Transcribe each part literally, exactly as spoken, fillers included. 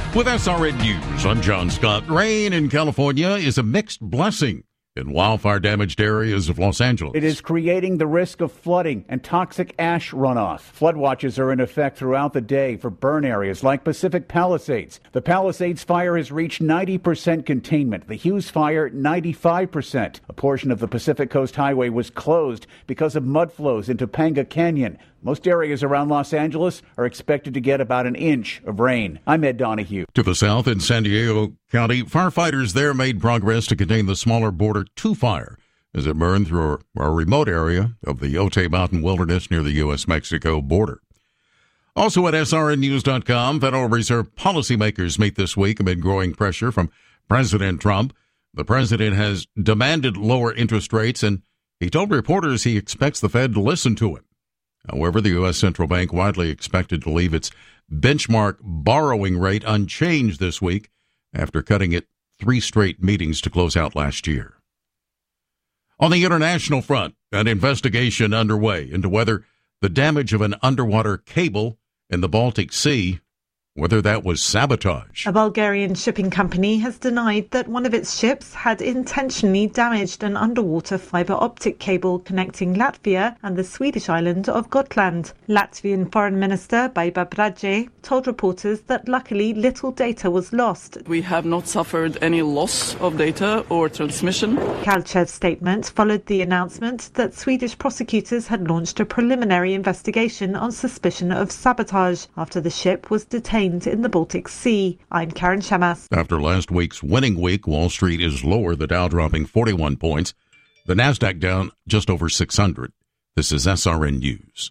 With S R N News, I'm John Scott. Rain in California is a mixed blessing in wildfire-damaged areas of Los Angeles. It is creating the risk of flooding and toxic ash runoff. Flood watches are in effect throughout the day for burn areas like Pacific Palisades. The Palisades fire has reached ninety percent containment. The Hughes fire, ninety-five percent. A portion of the Pacific Coast Highway was closed because of mud flows into Panga Canyon. Most areas around Los Angeles are expected to get about an inch of rain. I'm Ed Donahue. To the south in San Diego County, firefighters there made progress to contain the smaller Border two fire as it burned through a remote area of the Otay Mountain Wilderness near the U S Mexico border. Also at S R N news dot com, Federal Reserve policymakers meet this week amid growing pressure from President Trump. The president has demanded lower interest rates, and he told reporters he expects the Fed to listen to him. However, the U S Central Bank widely expected to leave its benchmark borrowing rate unchanged this week after cutting it three straight meetings to close out last year. On the international front, an investigation underway into whether the damage of an underwater cable in the Baltic Sea, whether that was sabotage. A Bulgarian shipping company has denied that one of its ships had intentionally damaged an underwater fibre optic cable connecting Latvia and the Swedish island of Gotland. Latvian Foreign Minister Baiba Braje told reporters that luckily little data was lost. We have not suffered any loss of data or transmission. Kalchev's statement followed the announcement that Swedish prosecutors had launched a preliminary investigation on suspicion of sabotage after the ship was detained in the Baltic Sea. I'm Karen Shamas. After last week's winning week, Wall Street is lower, the Dow dropping forty-one points, the Nasdaq down just over six hundred. This is S R N News.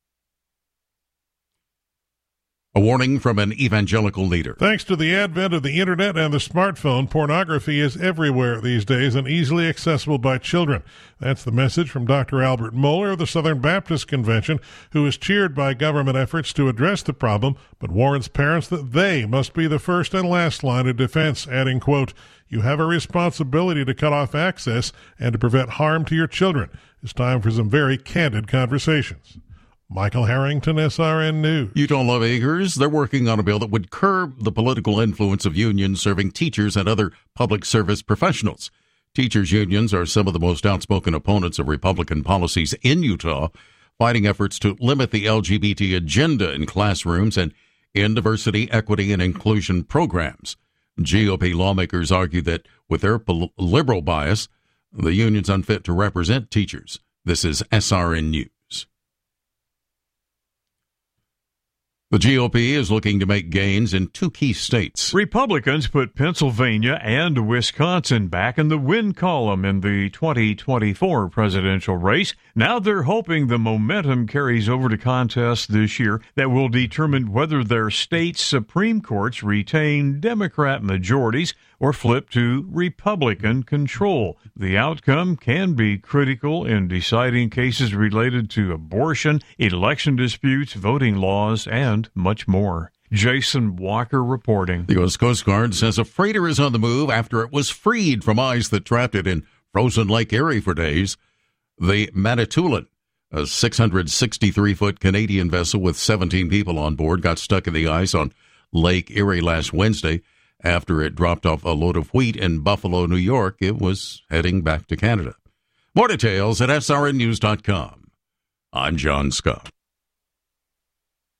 A warning from an evangelical leader. Thanks to the advent of the internet and the smartphone, pornography is everywhere these days and easily accessible by children. That's the message from Doctor Albert Mohler of the Southern Baptist Convention, who is cheered by government efforts to address the problem, but warns parents that they must be the first and last line of defense, adding, quote, "You have a responsibility to cut off access and to prevent harm to your children." It's time for some very candid conversations. Michael Harrington, S R N News. Utah lawmakers, they're working on a bill that would curb the political influence of unions serving teachers and other public service professionals. Teachers' unions are some of the most outspoken opponents of Republican policies in Utah, fighting efforts to limit the L G B T agenda in classrooms and in diversity, equity, and inclusion programs. G O P lawmakers argue that with their liberal bias, the union's unfit to represent teachers. This is S R N News. The G O P is looking to make gains in two key states. Republicans put Pennsylvania and Wisconsin back in the win column in the twenty twenty-four presidential race. Now they're hoping the momentum carries over to contests this year that will determine whether their state Supreme Courts retain Democrat majorities or flip to Republican control. The outcome can be critical in deciding cases related to abortion, election disputes, voting laws, and much more. Jason Walker reporting. The U S Coast Guard says a freighter is on the move after it was freed from ice that trapped it in frozen Lake Erie for days. The Manitoulin, a six hundred sixty-three foot Canadian vessel with seventeen people on board, got stuck in the ice on Lake Erie last Wednesday. After it dropped off a load of wheat in Buffalo, New York, it was heading back to Canada. More details at S R N news dot com. I'm John Scott.